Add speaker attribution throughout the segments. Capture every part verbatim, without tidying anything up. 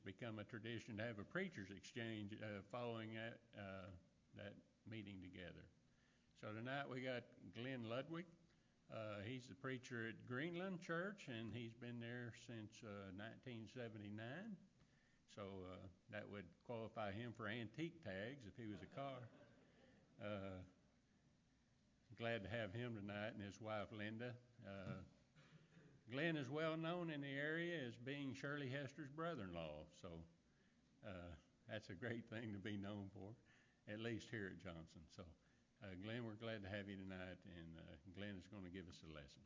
Speaker 1: become a tradition to have a preacher's exchange uh, following that, uh, that meeting together. So tonight we got Glenn Ludwig. Uh, he's the preacher at Greenland Church, and he's been there since uh, nineteen seventy-nine. So uh, that would qualify him for antique tags if he was a car. Uh, glad to have him tonight, and his wife Linda. Uh, Glenn is well known in the area as being Shirley Hester's brother-in-law, so uh, that's a great thing to be known for, at least here at Johnson. So, uh, Glenn, we're glad to have you tonight, and uh, Glenn is going to give us a lesson.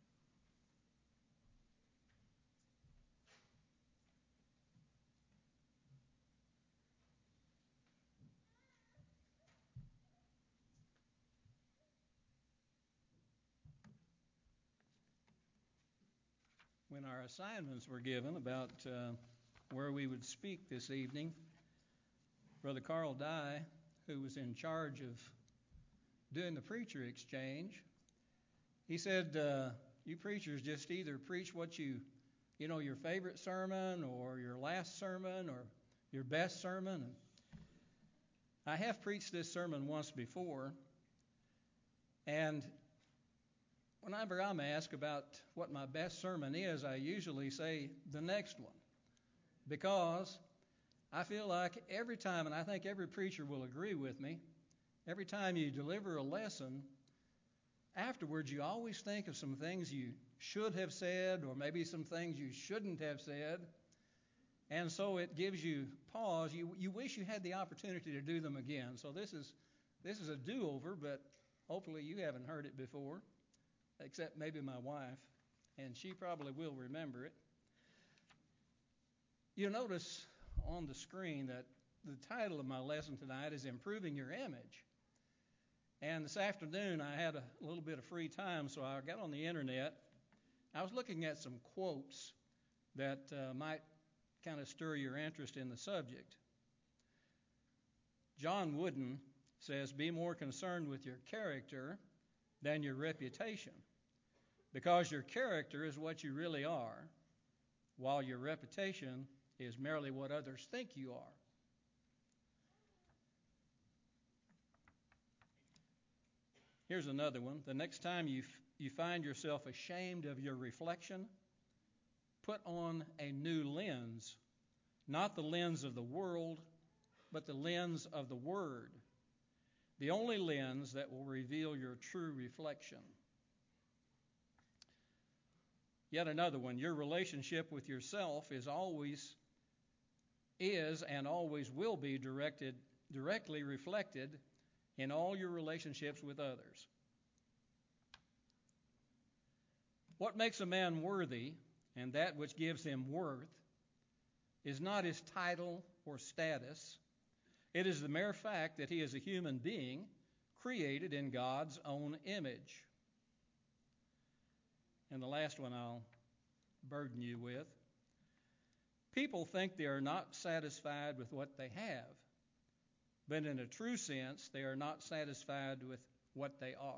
Speaker 2: When our assignments were given about uh, where we would speak this evening, Brother Carl Dye, who was in charge of doing the preacher exchange, he said, uh, you preachers just either preach what you, you know, your favorite sermon or your last sermon or your best sermon. And I have preached this sermon once before, and whenever I'm asked about what my best sermon is, I usually say the next one, because I feel like every time, and I think every preacher will agree with me, every time you deliver a lesson, afterwards you always think of some things you should have said or maybe some things you shouldn't have said, and so it gives you pause. You, you wish you had the opportunity to do them again. So this is, this is a do-over, but hopefully you haven't heard it before, except maybe my wife, and she probably will remember it. You'll notice on the screen that the title of my lesson tonight is Improving Your Image. And this afternoon I had a little bit of free time, so I got on the internet. I was looking at some quotes that uh, might kind of stir your interest in the subject. John Wooden says, "Be more concerned with your character than your reputation, because your character is what you really are, while your reputation is merely what others think you are." Here's another one. The next time you, f- you find yourself ashamed of your reflection, put on a new lens, not the lens of the world, but the lens of the Word, the only lens that will reveal your true reflection. Yet another one, your relationship with yourself is always, is and always will be directed, directly reflected in all your relationships with others. What makes a man worthy, and that which gives him worth, is not his title or status. It is the mere fact that he is a human being created in God's own image. And the last one I'll burden you with. People think they are not satisfied with what they have, but in a true sense, they are not satisfied with what they are.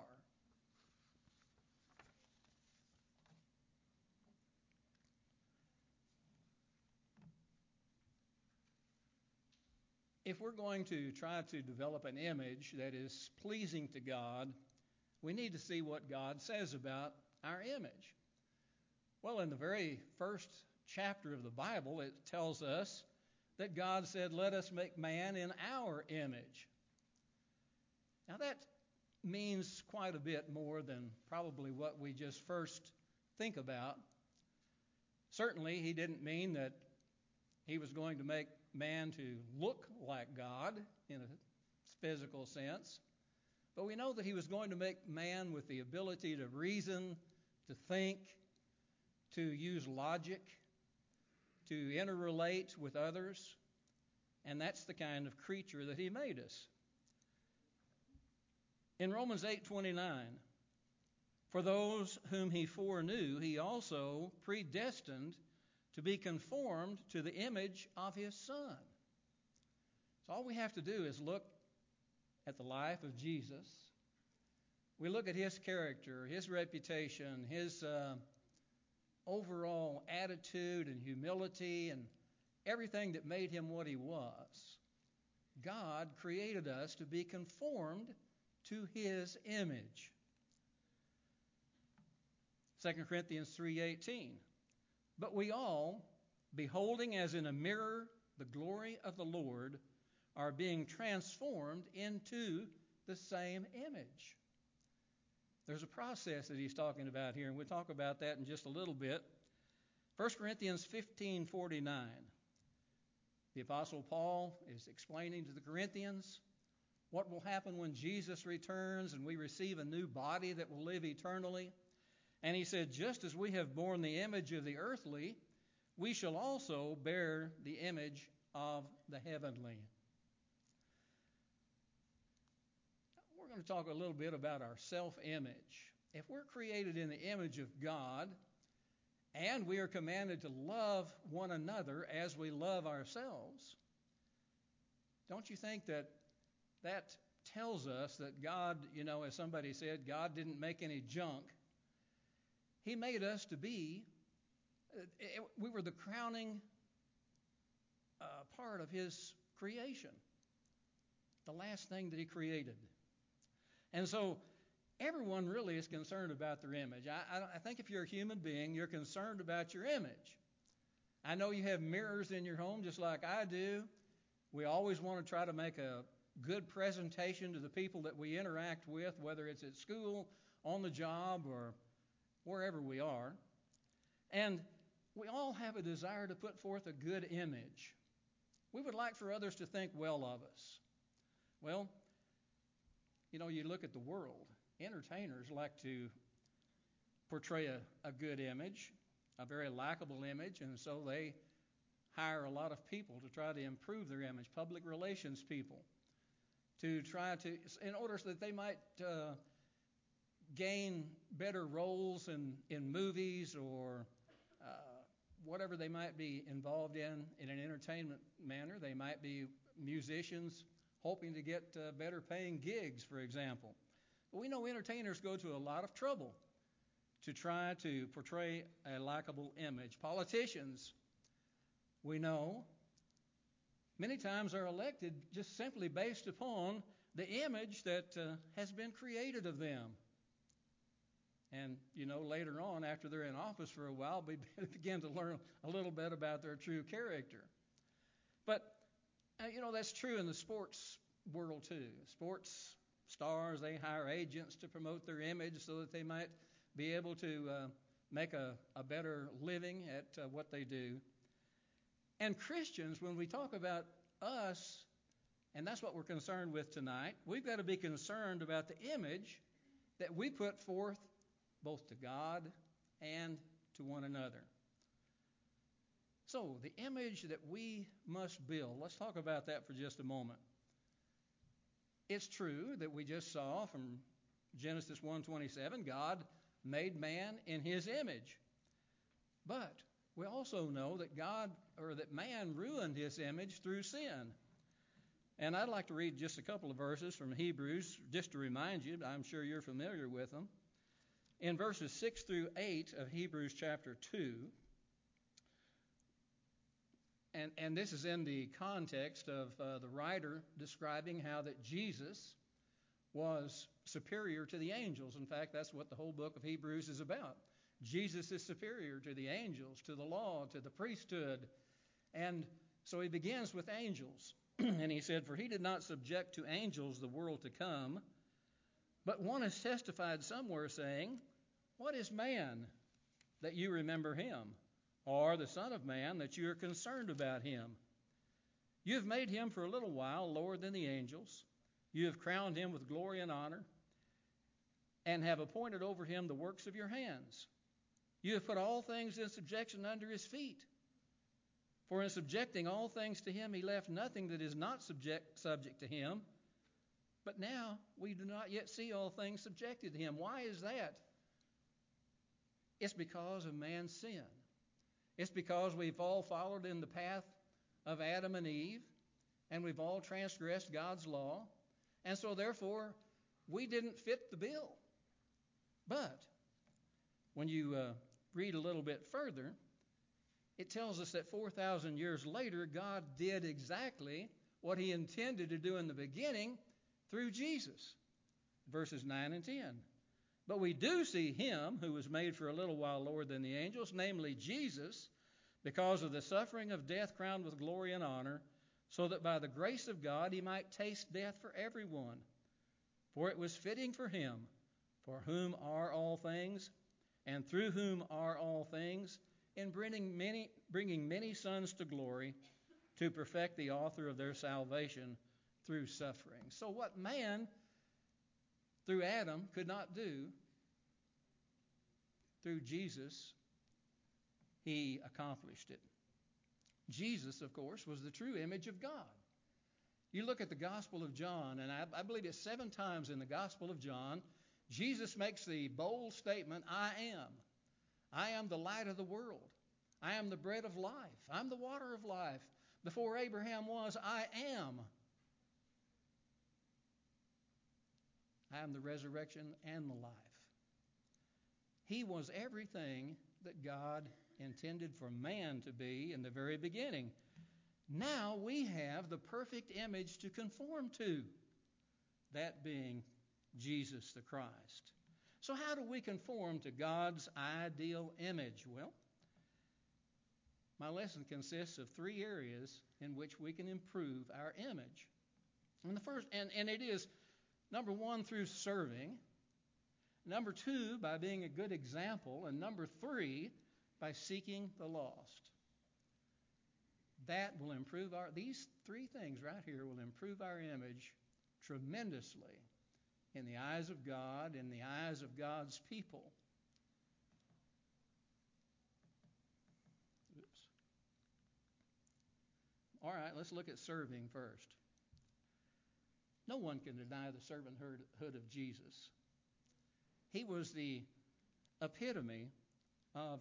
Speaker 2: If we're going to try to develop an image that is pleasing to God, we need to see what God says about our image. Well, in the very first chapter of the Bible, it tells us that God said, "Let us make man in our image." Now that means quite a bit more than probably what we just first think about. Certainly, he didn't mean that he was going to make man to look like God in a physical sense. But we know that he was going to make man with the ability to reason, to think, to use logic, to interrelate with others. And that's the kind of creature that he made us. In Romans eight twenty-nine, "For those whom he foreknew, he also predestined to be conformed to the image of his Son." So all we have to do is look at the life of Jesus. We look at his character, his reputation, his uh, overall attitude and humility and everything that made him what he was, God created us to be conformed to his image. Second Corinthians three eighteen. But we all, beholding as in a mirror the glory of the Lord, are being transformed into the same image. There's a process that he's talking about here, and we'll talk about that in just a little bit. First Corinthians fifteen forty-nine. The Apostle Paul is explaining to the Corinthians what will happen when Jesus returns and we receive a new body that will live eternally. And he said, just as we have borne the image of the earthly, we shall also bear the image of the heavenly. We're going to talk a little bit about our self-image. If we're created in the image of God, and we are commanded to love one another as we love ourselves, don't you think that that tells us that God, you know, as somebody said, God didn't make any junk. He made us to be, we were the crowning uh, part of his creation, the last thing that he created. And so everyone really is concerned about their image. I, I, I think if you're a human being, you're concerned about your image. I know you have mirrors in your home just like I do. We always want to try to make a good presentation to the people that we interact with, whether it's at school, on the job, or wherever we are. And we all have a desire to put forth a good image. We would like for others to think well of us. Well, you know, you look at the world. Entertainers like to portray a, a good image, a very likable image, and so they hire a lot of people to try to improve their image, public relations people, to try to, in order so that they might uh, gain better roles in, in movies or uh, whatever they might be involved in in an entertainment manner. They might be musicians hoping to get uh, better paying gigs, for example. But we know entertainers go to a lot of trouble to try to portray a likable image. Politicians, we know, many times are elected just simply based upon the image that uh, has been created of them. And, you know, later on, after they're in office for a while, we begin to learn a little bit about their true character. But, uh, you know, that's true in the sports world, too. Sports stars, they hire agents to promote their image so that they might be able to uh, make a, a better living at uh, what they do. And Christians, when we talk about us, and that's what we're concerned with tonight, we've got to be concerned about the image that we put forth both to God and to one another. So, the image that we must build, let's talk about that for just a moment. It's true that we just saw from Genesis one twenty-seven, God made man in his image. But we also know that God, or that man ruined his image through sin. And I'd like to read just a couple of verses from Hebrews, just to remind you, I'm sure you're familiar with them. In verses six through eight of Hebrews chapter two, and, and this is in the context of uh, the writer describing how that Jesus was superior to the angels. In fact, that's what the whole book of Hebrews is about. Jesus is superior to the angels, to the law, to the priesthood. And so he begins with angels. And he said, for he did not subject to angels the world to come, but one has testified somewhere saying, what is man that you remember him? Or the Son of Man that you are concerned about him? You have made him for a little while lower than the angels. You have crowned him with glory and honor, and have appointed over him the works of your hands. You have put all things in subjection under his feet. For in subjecting all things to him, he left nothing that is not subject, subject to him. But now we do not yet see all things subjected to him. Why is that? It's because of man's sin. It's because we've all followed in the path of Adam and Eve, and we've all transgressed God's law. And so therefore, we didn't fit the bill. But when you uh, read a little bit further, it tells us that four thousand years later, God did exactly what he intended to do in the beginning through Jesus. Verses nine and ten. But we do see him who was made for a little while lower than the angels, namely Jesus, because of the suffering of death crowned with glory and honor, so that by the grace of God he might taste death for everyone. For it was fitting for him, for whom are all things, and through whom are all things, in bringing many, bringing many sons to glory, to perfect the author of their salvation through suffering. So what man, through Adam, could not do, through Jesus, he accomplished it. Jesus, of course, was the true image of God. You look at the Gospel of John, and I, I believe it's seven times in the Gospel of John, Jesus makes the bold statement, I am. I am the light of the world. I am the bread of life. I'm the water of life. Before Abraham was, I am. I am the resurrection and the life. He was everything that God intended for man to be in the very beginning. Now we have the perfect image to conform to, that being Jesus the Christ. So how do we conform to God's ideal image? Well, my lesson consists of three areas in which we can improve our image. And the first, and, and it is, number one, through serving. Number two, by being a good example. And number three, by seeking the lost. That will improve our, these three things right here will improve our image tremendously in the eyes of God, in the eyes of God's people. Oops. All right, let's look at serving first. No one can deny the servanthood of Jesus. He was the epitome of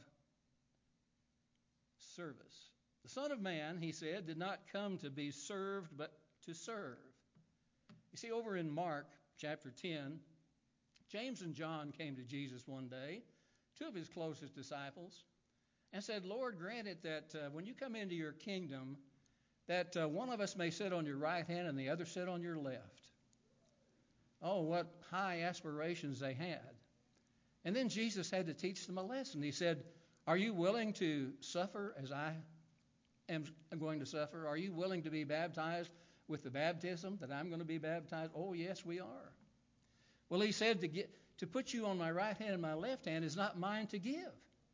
Speaker 2: service. The Son of Man, he said, did not come to be served, but to serve. You see, over in Mark chapter ten, James and John came to Jesus one day, two of his closest disciples, and said, Lord, grant it that uh, when you come into your kingdom, that uh, one of us may sit on your right hand and the other sit on your left. Oh, what high aspirations they had. And then Jesus had to teach them a lesson. He said, are you willing to suffer as I am going to suffer? Are you willing to be baptized with the baptism that I'm going to be baptized? Oh, yes, we are. Well, he said, to get to put you on my right hand and my left hand is not mine to give.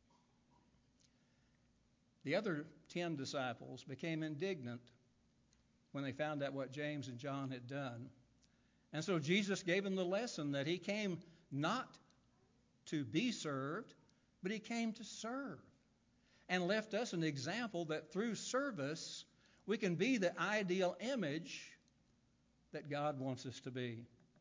Speaker 2: The other ten disciples became indignant when they found out what James and John had done. And so Jesus gave them the lesson that he came not to be served, but he came to serve, and left us an example that through service we can be the ideal image that God wants us to be.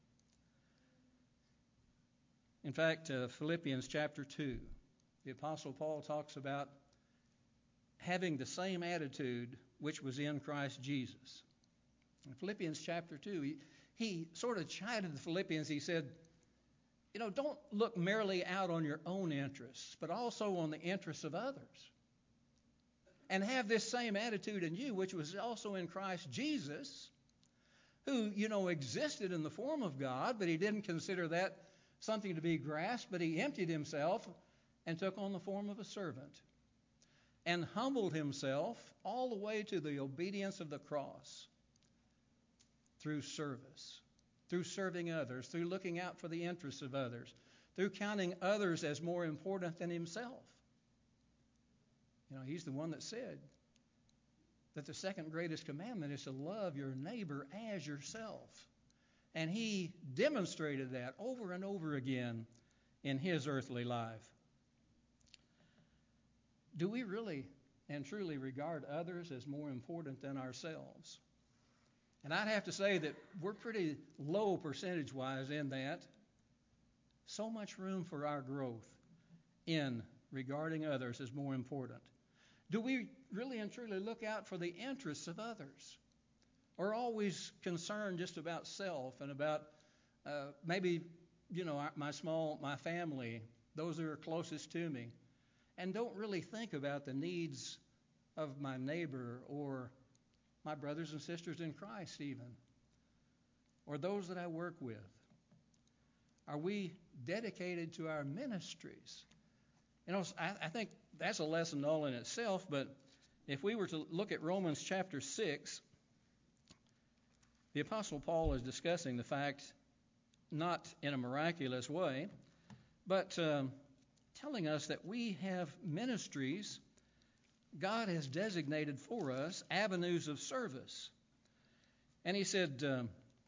Speaker 2: In fact, uh, Philippians chapter two, the Apostle Paul talks about having the same attitude which was in Christ Jesus. In Philippians chapter two, he, he sort of chided the Philippians. He said, you know, don't look merely out on your own interests, but also on the interests of others. And have this same attitude in you, which was also in Christ Jesus, who, you know, existed in the form of God, but he didn't consider that something to be grasped, but he emptied himself and took on the form of a servant and humbled himself all the way to the obedience of the cross through service, through serving others, through looking out for the interests of others, through counting others as more important than himself. You know, he's the one that said that the second greatest commandment is to love your neighbor as yourself. And he demonstrated that over and over again in his earthly life. Do we really and truly regard others as more important than ourselves? And I'd have to say that we're pretty low percentage-wise in that. So much room for our growth in regarding others as more important. Do we really and truly look out for the interests of others? Or always concerned just about self and about uh, maybe, you know, my small, my family, those that are closest to me, and don't really think about the needs of my neighbor or my brothers and sisters in Christ even, or those that I work with? Are we dedicated to our ministries? You know, I, I think that's a lesson all in itself, but if we were to look at Romans chapter six, the Apostle Paul is discussing the fact, not in a miraculous way, but um, telling us that we have ministries God has designated for us, avenues of service. And he said, um,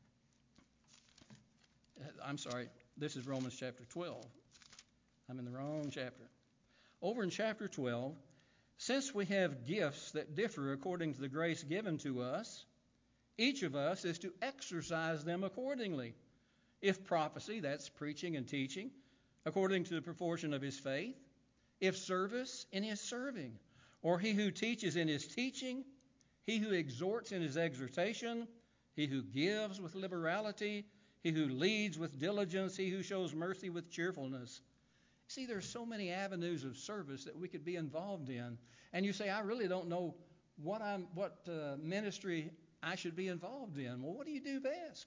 Speaker 2: I'm sorry, this is Romans chapter twelve. I'm in the wrong chapter. Over in chapter twelve, since we have gifts that differ according to the grace given to us, each of us is to exercise them accordingly. If prophecy, that's preaching and teaching, according to the proportion of his faith. If service, in his serving. Or he who teaches in his teaching. He who exhorts in his exhortation. He who gives with liberality. He who leads with diligence. He who shows mercy with cheerfulness. See, there's so many avenues of service that we could be involved in. And you say, I really don't know what I'm, what uh, ministry I should be involved in. Well, what do you do best?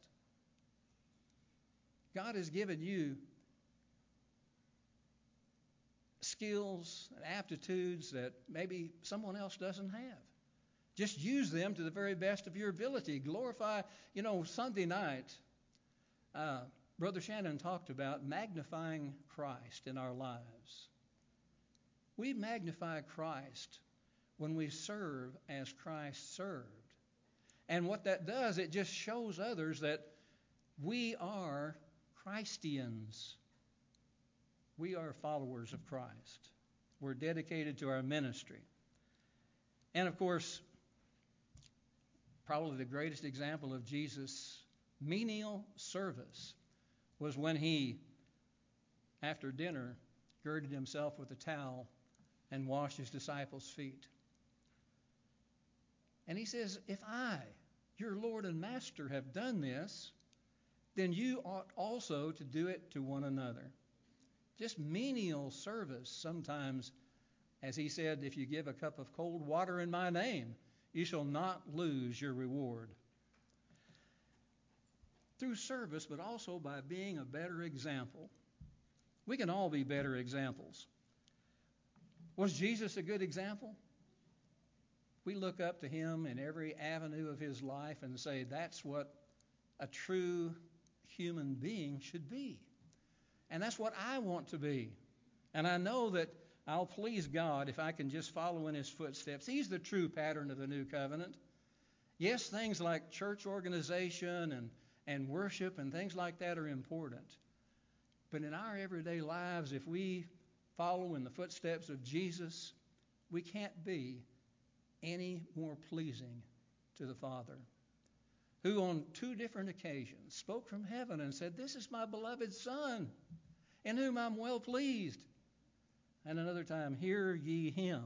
Speaker 2: God has given you skills and aptitudes that maybe someone else doesn't have. Just use them to the very best of your ability. Glorify, you know, Sunday night, uh, Brother Shannon talked about magnifying Christ in our lives. We magnify Christ when we serve as Christ served. And what that does, it just shows others that we are Christians. We are followers of Christ. We're dedicated to our ministry. And of course, probably the greatest example of Jesus' menial service was when he, after dinner, girded himself with a towel and washed his disciples' feet. And he says, if I, your Lord and Master, have done this, then you ought also to do it to one another. Just menial service sometimes, as he said, if you give a cup of cold water in my name, you shall not lose your reward. Through service, but also by being a better example. We can all be better examples. Was Jesus a good example? We look up to him in every avenue of his life and say, that's what a true human being should be. And that's what I want to be. And I know that I'll please God if I can just follow in his footsteps. He's the true pattern of the new covenant. Yes, things like church organization and, and worship and things like that are important. But in our everyday lives, if we follow in the footsteps of Jesus, we can't be any more pleasing to the Father, who on two different occasions spoke from heaven and said, this is my beloved Son, in whom I'm well pleased. And another time, hear ye him.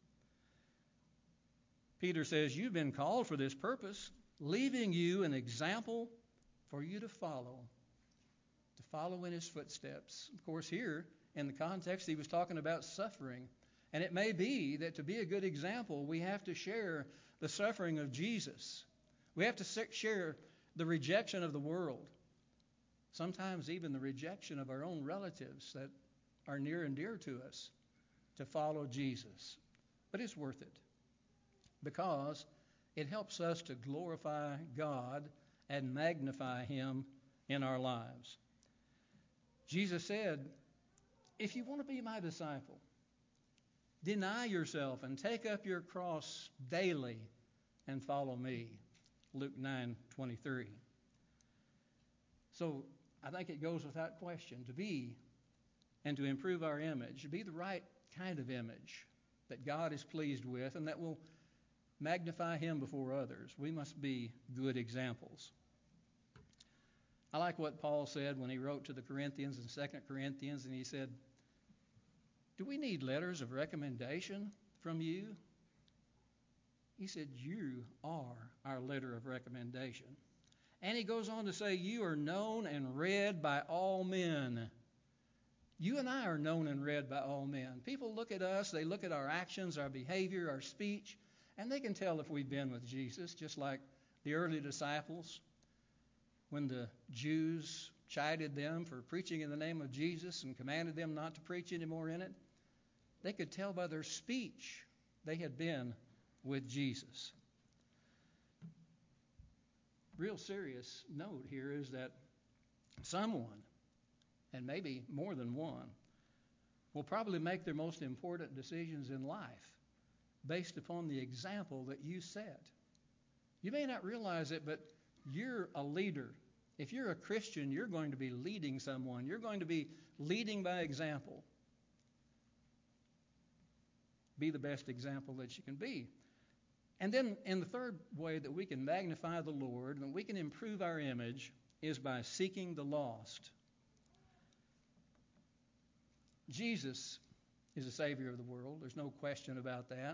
Speaker 2: Peter says, you've been called for this purpose, leaving you an example for you to follow, to follow in his footsteps. Of course, here, in the context, he was talking about suffering. And it may be that to be a good example, we have to share the suffering of Jesus. We have to share the rejection of the world. Sometimes even the rejection of our own relatives that are near and dear to us, to follow Jesus. But it's worth it because it helps us to glorify God and magnify him in our lives. Jesus said, if you want to be my disciple, deny yourself and take up your cross daily and follow me. Luke nine twenty-three. So I think it goes without question to be and to improve our image, to be the right kind of image that God is pleased with and that will magnify him before others. We must be good examples. I like what Paul said when he wrote to the Corinthians in Second Corinthians, and he said, do we need letters of recommendation from you? He said, you are our letter of recommendation. And he goes on to say, you are known and read by all men. You and I are known and read by all men. People look at us, they look at our actions, our behavior, our speech, and they can tell if we've been with Jesus, just like the early disciples. When the Jews chided them for preaching in the name of Jesus and commanded them not to preach anymore in it, they could tell by their speech they had been with Jesus. Real serious note here is that someone, and maybe more than one, will probably make their most important decisions in life based upon the example that you set. You may not realize it, but you're a leader. If you're a Christian, you're going to be leading someone. You're going to be leading by example. Be the best example that you can be. And then in the third way that we can magnify the Lord and we can improve our image is by seeking the lost. Jesus is the Savior of the world. There's no question about that.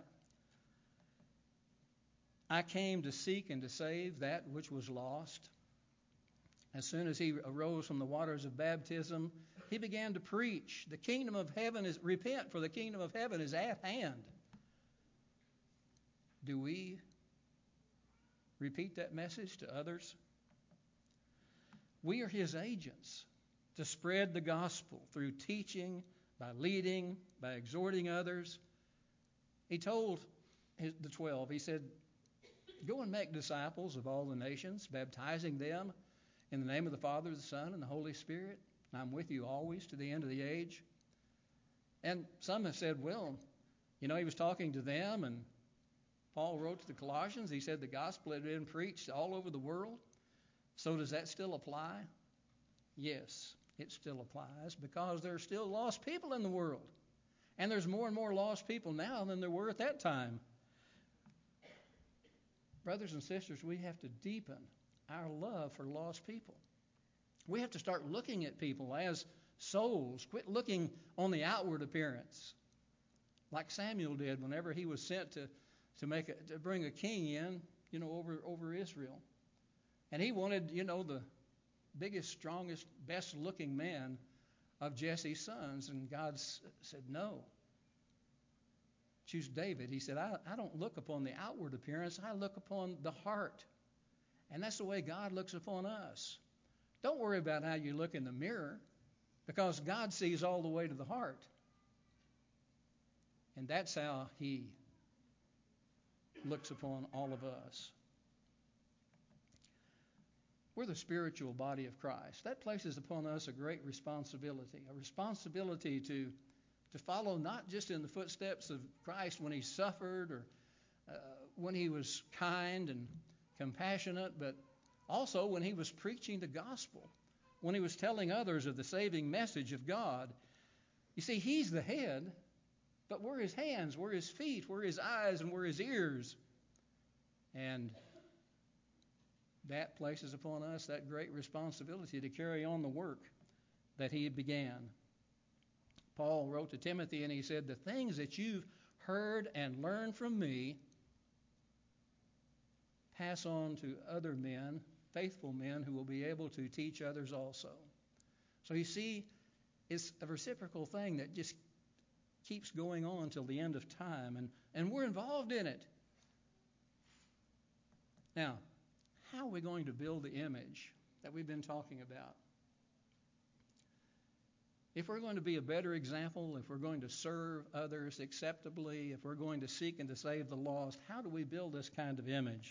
Speaker 2: I came to seek and to save that which was lost. As soon as he arose from the waters of baptism, he began to preach. The kingdom of heaven is, repent, for the kingdom of heaven is at hand. Do we repeat that message to others? We are his agents to spread the gospel through teaching, by leading, by exhorting others. He told his, the twelve, he said, go and make disciples of all the nations, baptizing them in the name of the Father, the Son, and the Holy Spirit. I'm with you always to the end of the age. And some have said, well, you know, he was talking to them, and Paul wrote to the Colossians. He said the gospel had been preached all over the world. So does that still apply? Yes, it still applies because there are still lost people in the world. And there's more and more lost people now than there were at that time. Brothers and sisters, we have to deepen our love for lost people. We have to start looking at people as souls. Quit looking on the outward appearance, like Samuel did whenever he was sent to to make a, to bring a king in, you know, over over Israel, and he wanted, you know, the biggest, strongest, best-looking man of Jesse's sons, and God s- said no. Choose David. He said, I, I don't look upon the outward appearance. I look upon the heart. And that's the way God looks upon us. Don't worry about how you look in the mirror, because God sees all the way to the heart. And that's how he looks upon all of us. We're the spiritual body of Christ. That places upon us a great responsibility, a responsibility to, to follow not just in the footsteps of Christ when he suffered or uh, when he was kind and compassionate, but also when he was preaching the gospel, when he was telling others of the saving message of God. You see, he's the head, but we're his hands, we're his feet, we're his eyes, and we're his ears. And that places upon us that great responsibility to carry on the work that he began. Paul wrote to Timothy and he said, the things that you've heard and learned from me, pass on to other men, faithful men who will be able to teach others also. So you see, it's a reciprocal thing that just keeps going on till the end of time, and, and we're involved in it. Now, how are we going to build the image that we've been talking about? If we're going to be a better example, if we're going to serve others acceptably, if we're going to seek and to save the lost, how do we build this kind of image?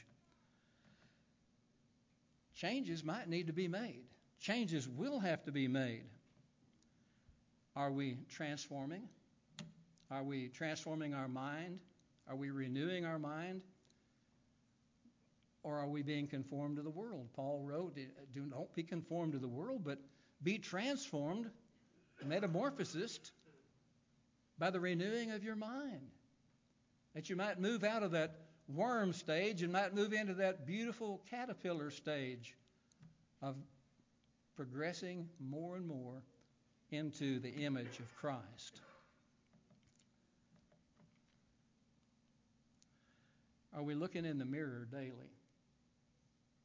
Speaker 2: Changes might need to be made. Changes will have to be made. Are we transforming? Are we transforming our mind? Are we renewing our mind? Or are we being conformed to the world? Paul wrote, do not be conformed to the world, but be transformed, metamorphosis, by the renewing of your mind. That you might move out of that worm stage and might move into that beautiful caterpillar stage of progressing more and more into the image of Christ. Are we looking in the mirror daily?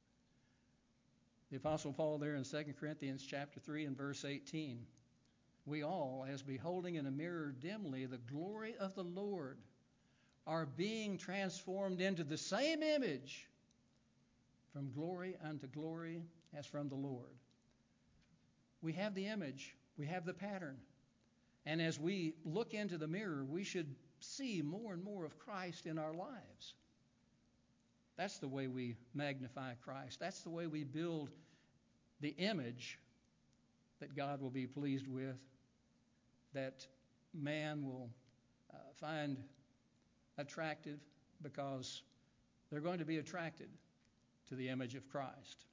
Speaker 2: The Apostle Paul there in Second Corinthians chapter three and verse eighteen, we all, as beholding in a mirror dimly the glory of the Lord, are being transformed into the same image from glory unto glory as from the Lord. We have the image, we have the pattern. And as we look into the mirror, we should see more and more of Christ in our lives. That's the way we magnify Christ. That's the way we build the image that God will be pleased with, that man will uh, find attractive, because they're going to be attracted to the image of Christ.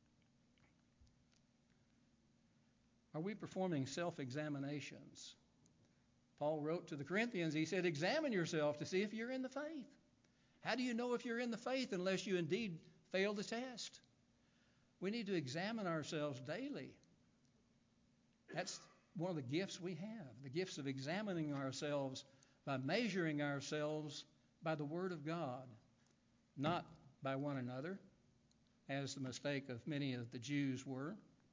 Speaker 2: Are we performing self-examinations? Paul wrote to the Corinthians, he said, examine yourself to see if you're in the faith. How do you know if you're in the faith unless you indeed fail the test? We need to examine ourselves daily. That's one of the gifts we have, the gifts of examining ourselves by measuring ourselves by the Word of God, not by one another, as the mistake of many of the Jews were.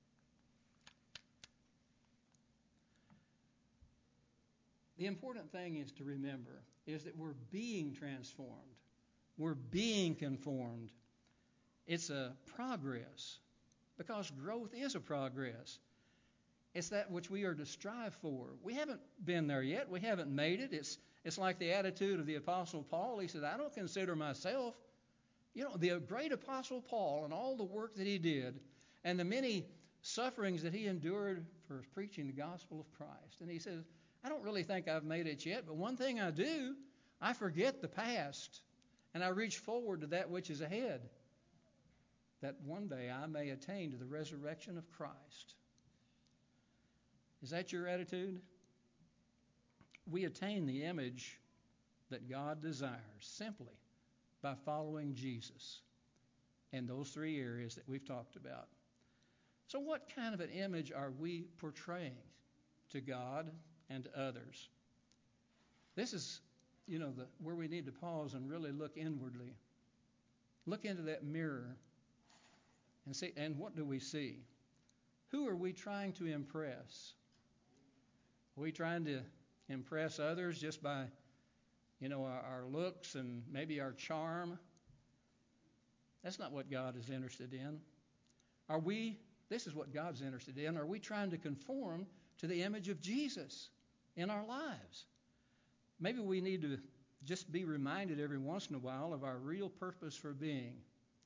Speaker 2: The important thing is to remember is that we're being transformed. We're being conformed. It's a progress, because growth is a progress. It's that which we are to strive for. We haven't been there yet. We haven't made it. It's it's like the attitude of the Apostle Paul. He said, I don't consider myself, you know, the great Apostle Paul and all the work that he did and the many sufferings that he endured for preaching the gospel of Christ. And he says, I don't really think I've made it yet, but one thing I do, I forget the past and I reach forward to that which is ahead, that one day I may attain to the resurrection of Christ. Is that your attitude? We attain the image that God desires simply by following Jesus in those three areas that we've talked about. So what kind of an image are we portraying to God and to others? This is, you know, the, where we need to pause and really look inwardly. Look into that mirror and see, and what do we see? Who are we trying to impress? Are we trying to impress others just by, you know, our, our looks and maybe our charm? That's not what God is interested in. Are we, this is what God's interested in, are we trying to conform to the image of Jesus in our lives? Maybe we need to just be reminded every once in a while of our real purpose for being.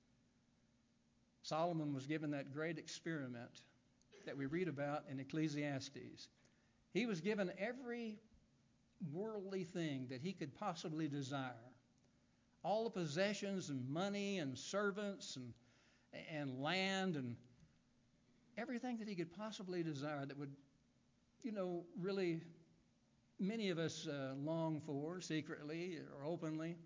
Speaker 2: Solomon was given that great experiment that we read about in Ecclesiastes. He was given every worldly thing that he could possibly desire. All the possessions and money and servants and, and land and everything that he could possibly desire that would, you know, really many of us uh, long for secretly or openly.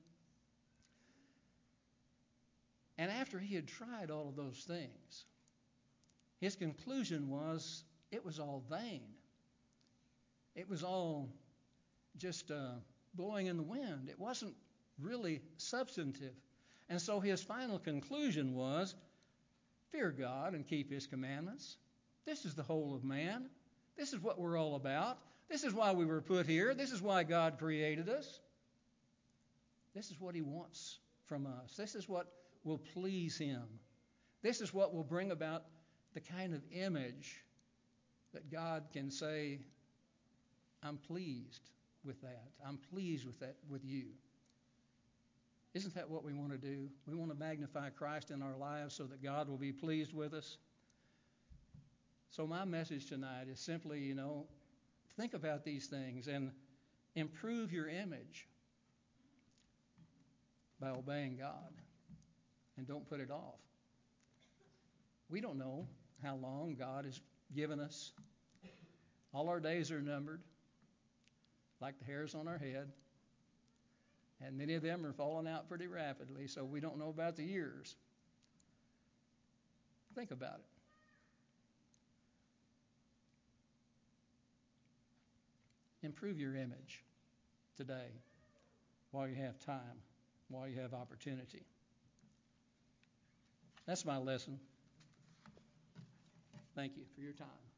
Speaker 2: And after he had tried all of those things, his conclusion was it was all vain. It was all just uh, blowing in the wind. It wasn't really substantive. And so his final conclusion was, fear God and keep his commandments. This is the whole of man. This is what we're all about. This is why we were put here. This is why God created us. This is what he wants from us. This is what will please him. This is what will bring about the kind of image that God can say, I'm pleased with that. I'm pleased with that with you. Isn't that what we want to do? We want to magnify Christ in our lives so that God will be pleased with us. So my message tonight is simply, you know, think about these things and improve your image by obeying God, and don't put it off. We don't know how long God has given us. All our days are numbered, like the hairs on our head, and many of them are falling out pretty rapidly, so we don't know about the years. Think about it. Improve your image today while you have time, while you have opportunity. That's my lesson. Thank you for your time.